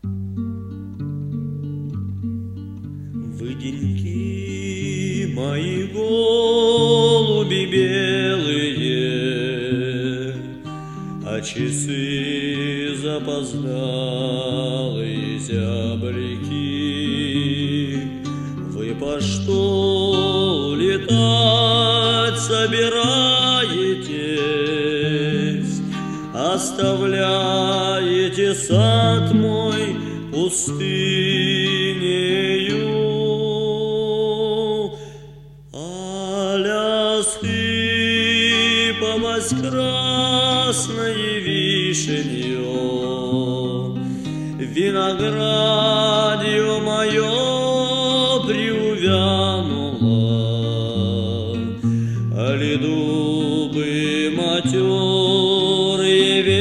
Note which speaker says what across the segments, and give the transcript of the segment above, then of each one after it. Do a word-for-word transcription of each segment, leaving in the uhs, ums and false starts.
Speaker 1: Вы, деньки мои, голуби белые, а часы запоздалые зяблики. Вы по что летать собираетесь? Оставляете сад мой пустынею. Сыпалась красной вишенью, виноградье мое приувянуло, али дубы матерые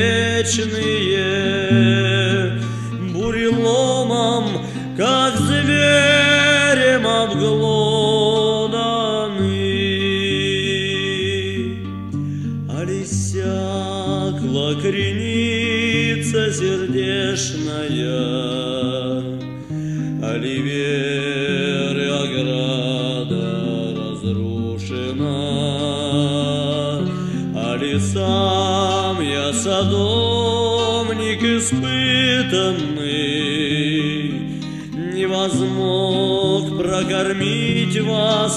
Speaker 1: вечные буреломом, как зверем обглоданы. Али сякла креница сердечная, али веры ограда разрушена, али сам я садовник испытанный, не возмог прокормить вас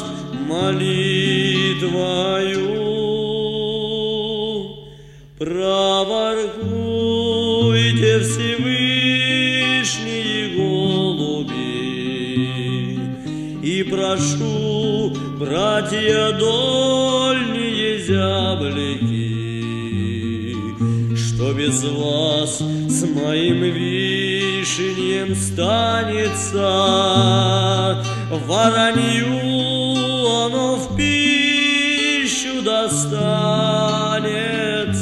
Speaker 1: молитвою. Проворкуйте, Всевышние голуби, и прошу, братья дольние зяблики, что без вас с моим вишеньем станется, воронью оно в пищу достанется.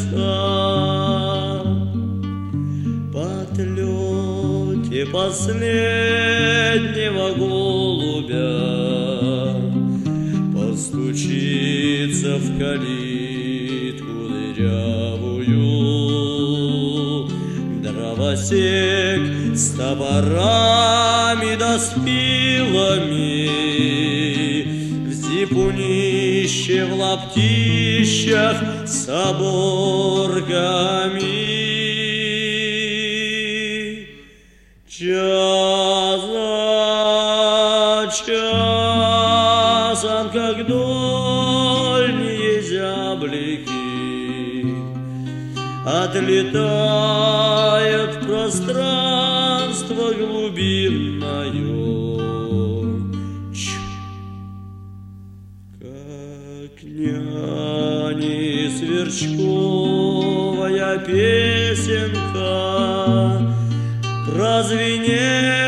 Speaker 1: Потлете последнего голубя, постучится в калитку дырявую, дровосек с топорами да с пилами, в зипунище, в лаптищах с оборками. Час за часом, как дольние зяблики, отлетает в пространство глубинное. Как няни сверчковая песенка прозвенела